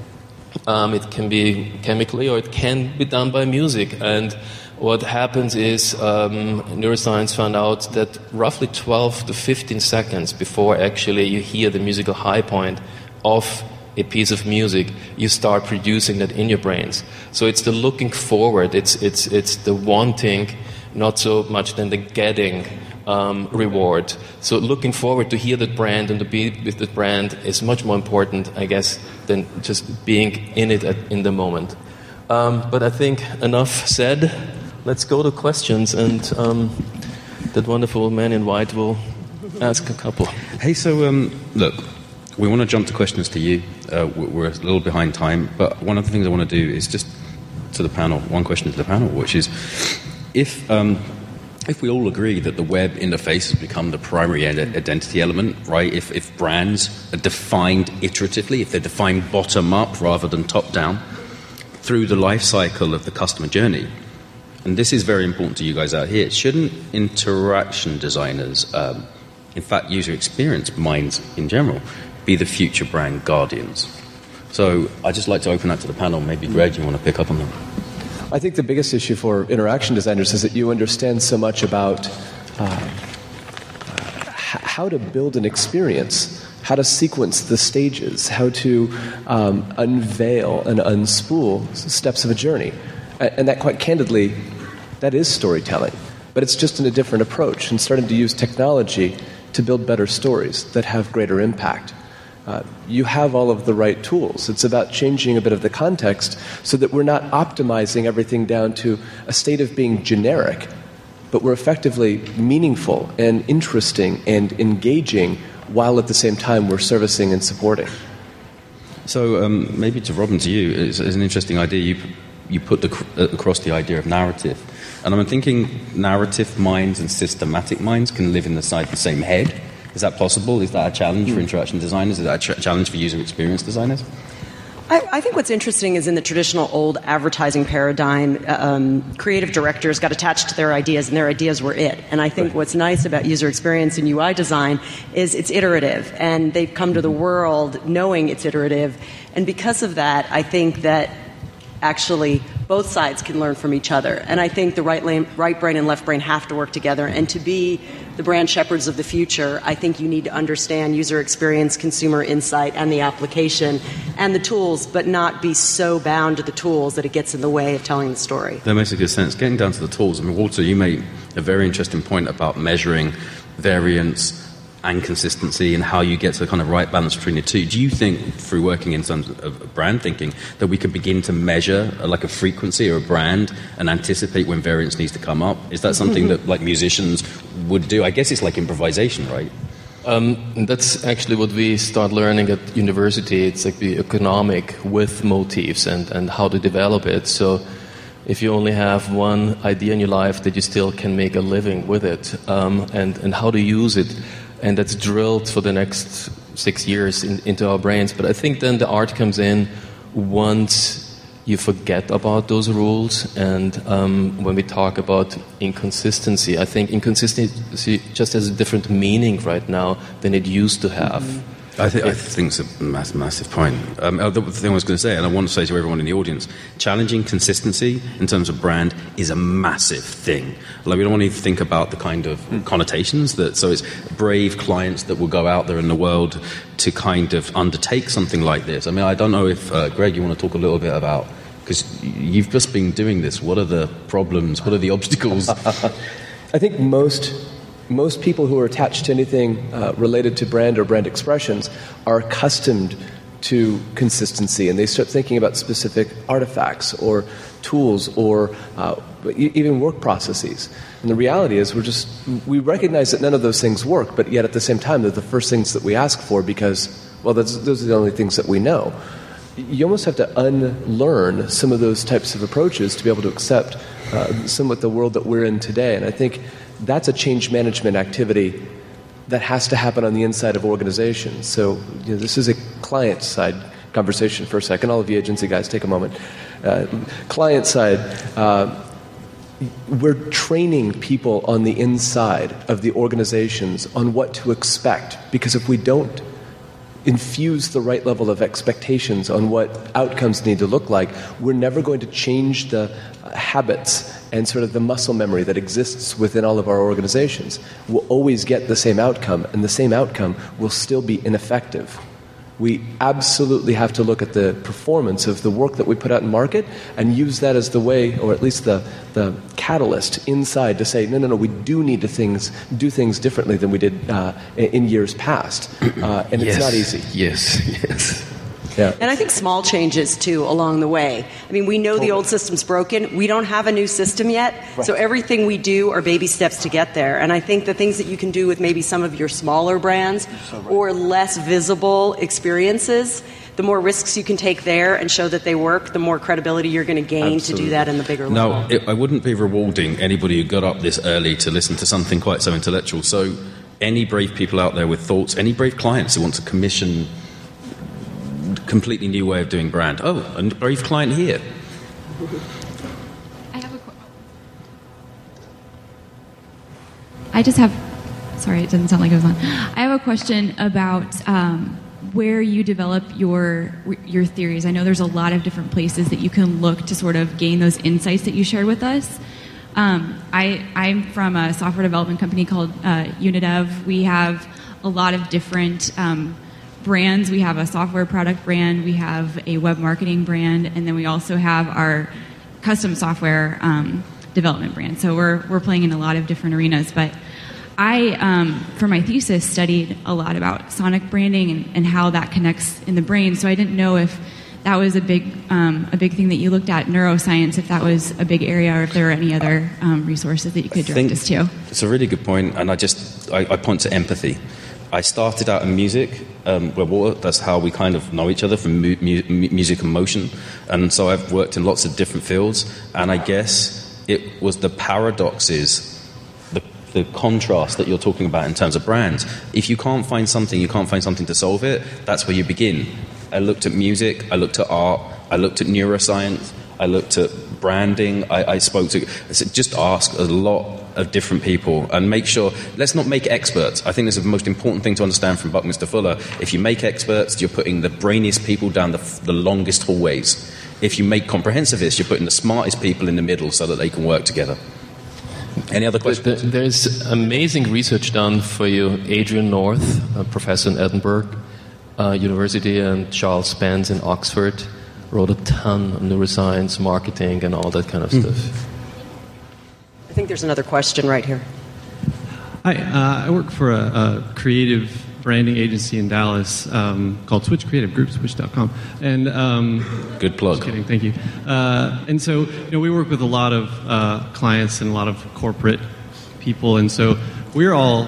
It can be chemically, or it can be done by music. And what happens is neuroscience found out that roughly 12 to 15 seconds before actually you hear the musical high point of a piece of music, you start producing that in your brains. So it's the looking forward, it's the wanting, not so much than the getting reward. So looking forward to hear that brand and to be with that brand is much more important, I guess, than just being in it in the moment. But I think enough said. Let's go to questions, and that wonderful man in white will ask a couple. Hey, so look, we want to jump to questions to you. We're a little behind time, but one of the things I want to do is just to the panel, one question to the panel, which is, if if we all agree that the web interface has become the primary identity element, right? If brands are defined iteratively, if they're defined bottom up rather than top down, through the life cycle of the customer journey, and this is very important to you guys out here, shouldn't interaction designers, in fact user experience minds in general, be the future brand guardians? So I'd just like to open that to the panel. Maybe Greg, you want to pick up on that? I think the biggest issue for interaction designers is that you understand so much about how to build an experience, how to sequence the stages, how to unveil and unspool steps of a journey. And that, quite candidly, that is storytelling. But it's just in a different approach and starting to use technology to build better stories that have greater impact. You have all of the right tools. It's about changing a bit of the context so that we're not optimizing everything down to a state of being generic, but we're effectively meaningful and interesting and engaging while at the same time we're servicing and supporting. So maybe to Robin, to you, it's an interesting idea. You put across the idea of narrative. And I'm thinking narrative minds and systematic minds can live inside the same head. Is that possible? Is that a challenge for interaction designers? Is that a challenge for user experience designers? I think what's interesting is in the traditional old advertising paradigm, creative directors got attached to their ideas, and their ideas were it. And I think what's nice about user experience and UI design is it's iterative, and they've come to the world knowing it's iterative. And because of that, I think that actually both sides can learn from each other. And I think the right brain and left brain have to work together. And to be the brand shepherds of the future, I think you need to understand user experience, consumer insight, and the application and the tools, but not be so bound to the tools that it gets in the way of telling the story. That makes a good sense. Getting down to the tools, I mean, Walter, you made a very interesting point about measuring variance and consistency and how you get to the kind of right balance between the two. Do you think, through working in terms of brand thinking, that we could begin to measure like a frequency or a brand and anticipate when variance needs to come up? Is that something that like musicians would do? I guess it's like improvisation, right? That's actually what we start learning at university. It's like the economic with motifs and how to develop it. So if you only have one idea in your life, that you still can make a living with it, and how to use it. And that's drilled for the next 6 years into our brains. But I think then the art comes in once you forget about those rules. And when we talk about inconsistency, I think inconsistency just has a different meaning right now than it used to have. Mm-hmm. I think it's a massive point. The thing I was going to say, and I want to say to everyone in the audience, challenging consistency in terms of brand is a massive thing. Like, we don't want to think about the kind of connotations that. So it's brave clients that will go out there in the world to kind of undertake something like this. I mean, I don't know if Greg, you want to talk a little bit about, because you've just been doing this. What are the problems? What are the obstacles? I think most people who are attached to anything related to brand or brand expressions are accustomed to consistency, and they start thinking about specific artifacts or tools or even work processes. And the reality is we recognize that none of those things work, but yet at the same time they're the first things that we ask for because, well, those are the only things that we know. You almost have to unlearn some of those types of approaches to be able to accept somewhat the world that we're in today. And I think that's a change management activity that has to happen on the inside of organizations. So this is a client-side conversation for a second. All of you agency guys, take a moment. Client-side, we're training people on the inside of the organizations on what to expect. Because if we don't infuse the right level of expectations on what outcomes need to look like, we're never going to change the habits and sort of the muscle memory that exists within all of our organizations. We'll always get the same outcome, and the same outcome will still be ineffective. We absolutely have to look at the performance of the work that we put out in market and use that as the way, or at least the catalyst inside to say, no, we do need to do things differently than we did in years past. And it's not easy. Yes. Yeah. And I think small changes, too, along the way. I mean, we know the old system's broken. We don't have a new system yet. Right. So everything we do are baby steps to get there. And I think the things that you can do with maybe some of your smaller brands or less visible experiences, the more risks you can take there and show that they work, the more credibility you're going to gain to do that in the bigger level. No, I wouldn't be rewarding anybody who got up this early to listen to something quite so intellectual. So any brave people out there with thoughts, any brave clients who want to commission a completely new way of doing brand. Oh, a brave client here. Sorry, it doesn't sound like it was on. I have a question about where you develop your theories. I know there's a lot of different places that you can look to sort of gain those insights that you shared with us. I'm from a software development company called Unidev. We have a lot of different brands. We have a software product brand, we have a web marketing brand, and then we also have our custom software development brand. So we're playing in a lot of different arenas. But I, for my thesis, studied a lot about sonic branding and how that connects in the brain. So I didn't know if that was a big thing that you looked at, neuroscience, if that was a big area, or if there were any other resources that you could direct us to. It's a really good point, and I point to empathy. I started out in music, that's how we kind of know each other, from music and motion, and so I've worked in lots of different fields, and I guess it was the paradoxes, the contrast that you're talking about in terms of brands. If you can't find something, you can't find something to solve it, that's where you begin. I looked at music, I looked at art, I looked at neuroscience, I looked at branding, I spoke to... Just ask a lot of different people and make sure... Let's not make experts. I think this is the most important thing to understand from Buckminster Fuller. If you make experts, you're putting the brainiest people down the longest hallways. If you make comprehensivists, you're putting the smartest people in the middle so that they can work together. Any other questions? There's amazing research done for you. Adrian North, a professor in Edinburgh University, and Charles Spence in Oxford wrote a ton on neuroscience, marketing, and all that kind of stuff. I think there's another question right here. Hi, I work for a creative branding agency in Dallas called Switch Creative Group, switch.com. And good plug. Just kidding, thank you. And so, we work with a lot of clients and a lot of corporate people, and so we're all,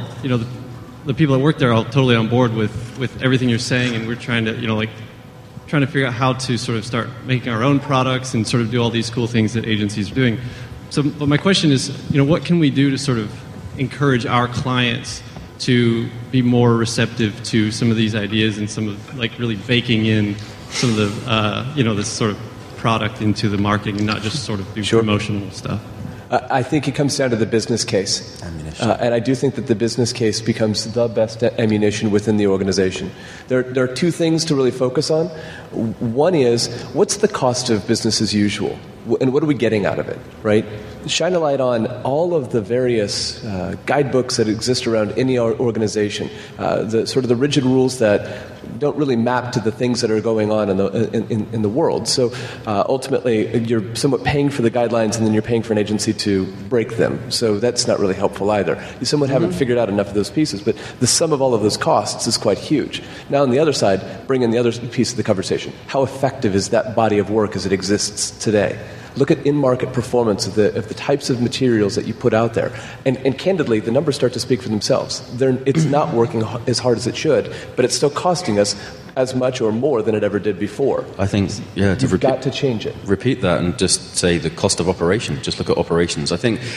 the people that work there are all totally on board with everything you're saying, and we're trying to, trying to figure out how to sort of start making our own products and sort of do all these cool things that agencies are doing. So, but my question is, what can we do to sort of encourage our clients to be more receptive to some of these ideas and some of, really baking in some of the, this sort of product into the marketing and not just sort of do promotional stuff? I think it comes down to the business case. And I do think that the business case becomes the best ammunition within the organization. There are two things to really focus on. One is, what's the cost of business as usual? And what are we getting out of it, right? Shine a light on all of the various guidebooks that exist around any organization, the rigid rules that don't really map to the things that are going on in the world. So ultimately, you're somewhat paying for the guidelines, and then you're paying for an agency to break them. So that's not really helpful either. You somewhat haven't figured out enough of those pieces, but the sum of all of those costs is quite huge. Now, on the other side, bring in the other piece of the conversation. How effective is that body of work as it exists today? Look at in-market performance of the types of materials that you put out there. And candidly, the numbers start to speak for themselves. It's not working as hard as it should, but it's still costing us as much or more than it ever did before. I think, you've got to change it. Repeat that and just say the cost of operation. Just look at operations. I think,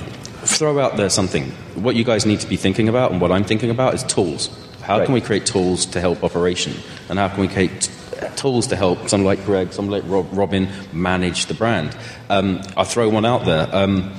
throw out there something. What you guys need to be thinking about, and what I'm thinking about, is tools. How can we create tools to help operation? And how can we create tools to help someone like Greg, someone like Robin manage the brand? I'll throw one out there.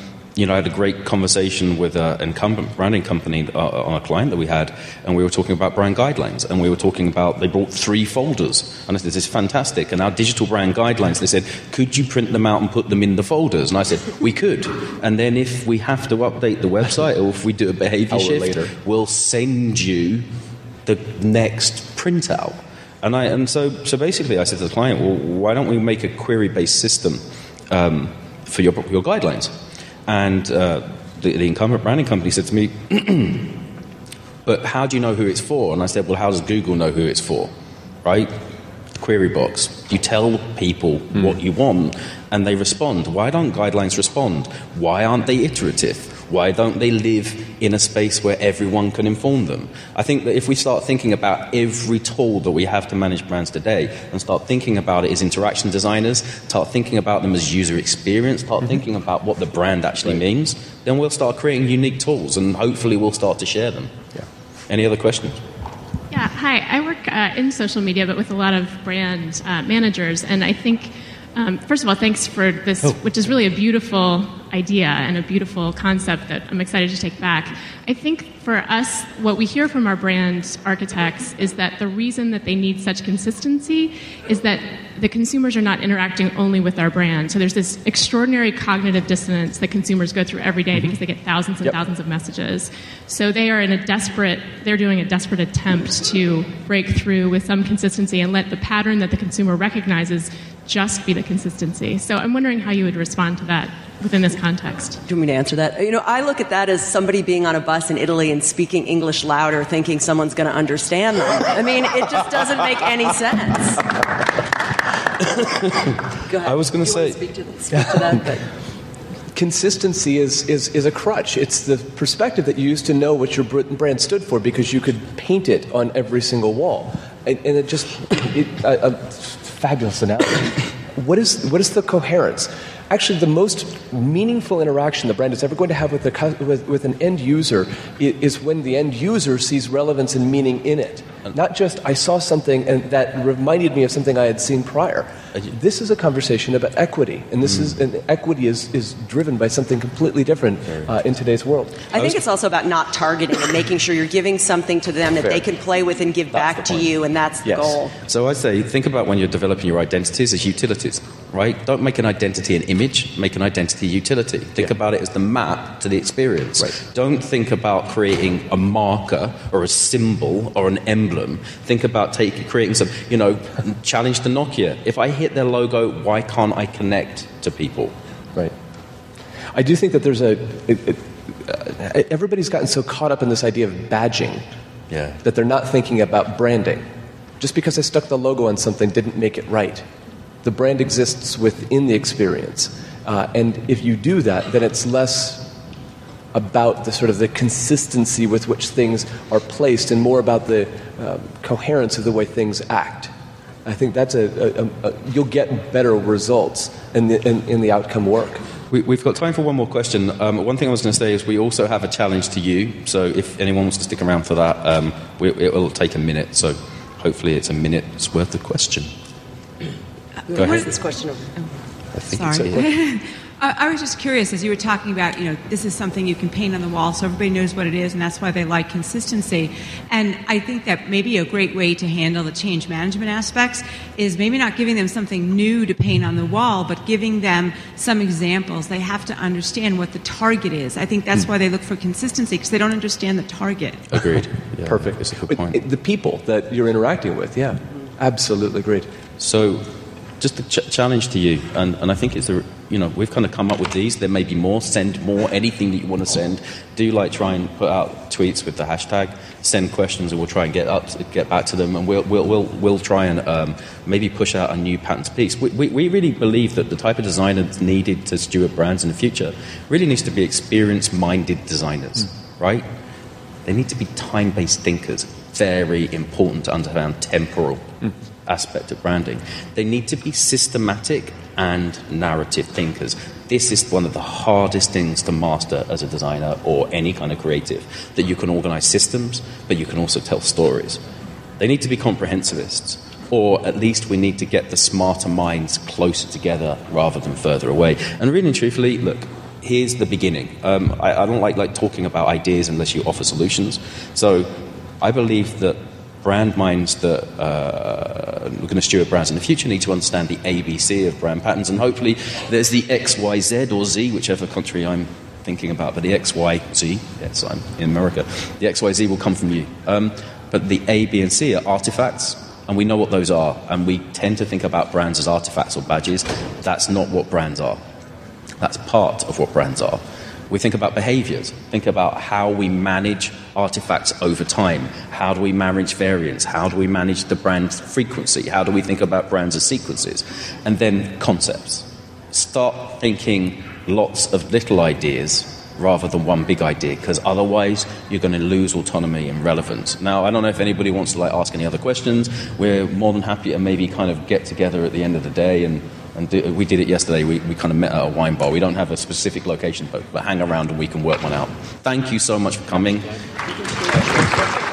I had a great conversation with an incumbent branding company on a client that we had, and we were talking about brand guidelines, and we were talking about, they brought 3 folders, and I said, this is fantastic, and our digital brand guidelines, they said, could you print them out and put them in the folders? And I said, we could, and then if we have to update the website, or if we do a behavior shift, we'll send you the next printout. And so basically I said to the client, well, why don't we make a query-based system for your guidelines? And the incumbent branding company said to me, but how do you know who it's for? And I said, well, how does Google know who it's for, right? Query box. You tell people what you want, and they respond. Why don't guidelines respond? Why aren't they iterative? Why don't they live in a space where everyone can inform them? I think that if we start thinking about every tool that we have to manage brands today and start thinking about it as interaction designers, start thinking about them as user experience, start thinking about what the brand actually means, then we'll start creating unique tools and hopefully we'll start to share them. Yeah. Any other questions? Yeah, hi. I work in social media, but with a lot of brand managers, and I think, first of all, thanks for this, which is really a beautiful idea and a beautiful concept that I'm excited to take back. I think for us, what we hear from our brand architects is that the reason that they need such consistency is that the consumers are not interacting only with our brand. So there's this extraordinary cognitive dissonance that consumers go through every day because they get thousands and thousands of messages. So they're doing a desperate attempt to break through with some consistency and let the pattern that the consumer recognizes just be the consistency. So I'm wondering how you would respond to that within this context. Do you want me to answer that? I look at that as somebody being on a bus in Italy and speaking English louder, thinking someone's going to understand them. I mean, it just doesn't make any sense. Go ahead. I was going to say... Speak to that, but... Consistency is a crutch. It's the perspective that you used to know what your brand stood for because you could paint it on every single wall. And it just... fabulous analogy. What is the coherence? Actually, the most meaningful interaction the brand is ever going to have with an end user is when the end user sees relevance and meaning in it. Not just, I saw something and that reminded me of something I had seen prior. This is a conversation about equity, and equity is driven by something completely different in today's world. I think it's also about not targeting and making sure you're giving something to them that they can play with and give back to you, and that's the goal. So I say, think about when you're developing your identities as utilities, right? Don't make an identity an image, make an identity utility. Think about it as the map to the experience. Right. Don't think about creating a marker or a symbol or an emblem. Think about creating some, challenge to Nokia. If I hit their logo, why can't I connect to people? Right. I do think that there's everybody's gotten so caught up in this idea of badging that they're not thinking about branding. Just because I stuck the logo on something didn't make it right. The brand exists within the experience. And if you do that, then it's less about the sort of the consistency with which things are placed and more about the coherence of the way things act. I think that's you'll get better results in the outcome work. We've got time for one more question. One thing I was going to say is we also have a challenge to you. So if anyone wants to stick around for that, it will take a minute. So hopefully it's a minute's worth of question. Go ahead. This question over? I think Sorry. I was just curious, as you were talking about, this is something you can paint on the wall so everybody knows what it is, and that's why they like consistency. And I think that maybe a great way to handle the change management aspects is maybe not giving them something new to paint on the wall, but giving them some examples. They have to understand what the target is. I think that's why they look for consistency, because they don't understand the target. Agreed. Yeah, perfect. It's a good point. The people that you're interacting with, absolutely great. So just a challenge to you, and I think it's we've kind of come up with these. There may be more. Send more. Anything that you want to send. Do try and put out tweets with the hashtag. Send questions, and we'll try and get back to them, and we'll try and maybe push out a new patterns piece. We really believe that the type of designer that's needed to steward brands in the future really needs to be experience-minded designers, right? They need to be time-based thinkers. Very important to understand temporal aspect of branding. They need to be systematic and narrative thinkers. This is one of the hardest things to master as a designer or any kind of creative, that you can organize systems, but you can also tell stories. They need to be comprehensivists, or at least we need to get the smarter minds closer together rather than further away. And really and truthfully, look, here's the beginning. I don't like talking about ideas unless you offer solutions. So I believe that brand minds that are going to steward brands in the future need to understand the ABC of brand patterns, and hopefully there's the X, Y, Z, or Z, whichever country I'm thinking about, but the X, Y, Z, yes, I'm in America, the X, Y, Z will come from you. But the A, B, and C are artifacts, and we know what those are, and we tend to think about brands as artifacts or badges. That's not what brands are. That's part of what brands are. We think about behaviors, think about how we manage artifacts over time. How do we manage variants? How do we manage the brand frequency? How do we think about brands as sequences? And then concepts. Start thinking lots of little ideas rather than one big idea, because otherwise you're going to lose autonomy and relevance. Now, I don't know if anybody wants to ask any other questions. We're more than happy to maybe kind of get together at the end of the day, and we did it yesterday. We kind of met at a wine bar. We don't have a specific location, but hang around and we can work one out. Thank you so much for coming.